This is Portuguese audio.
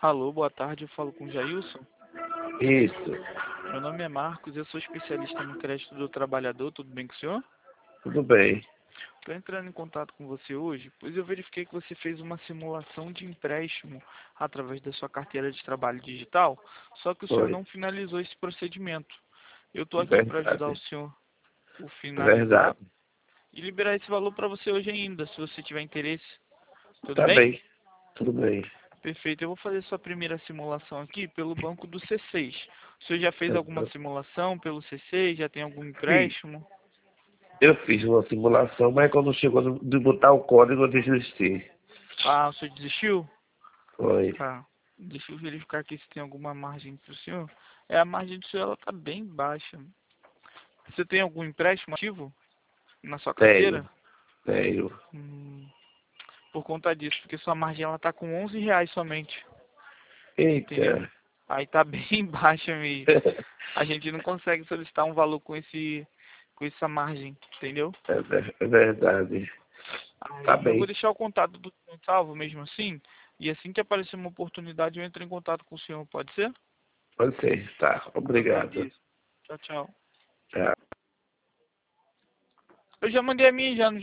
Alô, boa tarde, eu falo com o Jailson. Isso, Meu nome é Marcos, eu sou especialista no crédito do trabalhador, tudo bem com o senhor? tudo bem. Estou entrando em contato com você hoje, pois eu verifiquei que você fez uma simulação de empréstimo através da sua carteira de trabalho digital, só que o senhor Foi. não finalizou esse procedimento. Eu estou aqui para ajudar o Verdade. senhor a finalizar Verdade. e liberar esse valor para você hoje ainda, se você tiver interesse. Tudo Tá bem? bem. Tudo bem. Perfeito, eu vou fazer sua primeira simulação aqui pelo banco do C6. O senhor já fez alguma simulação pelo C6? Já tem algum Fiz. empréstimo? Eu fiz uma simulação, mas quando chegou de botar o código eu desisti. Ah, o senhor desistiu? Foi. Tá. Deixa eu verificar aqui se tem alguma margem para o senhor. É, a margem do senhor ela tá bem baixa. Você tem algum empréstimo ativo na sua Tenho. carteira? Tenho. Hum, por conta disso, porque sua margem ela tá com R$ 11 somente. Entendeu? Eita. Aí tá bem baixa mesmo. A gente não consegue solicitar um valor com essa margem, entendeu? É verdade. Tá Aí eu vou bem. deixar o contato do senhor salvo mesmo assim, e assim que aparecer uma oportunidade eu entro em contato com o senhor, pode ser? Pode ser. Tá. Obrigado. Agradeço. Tchau, tchau. Tchau. Eu já mandei a minha já no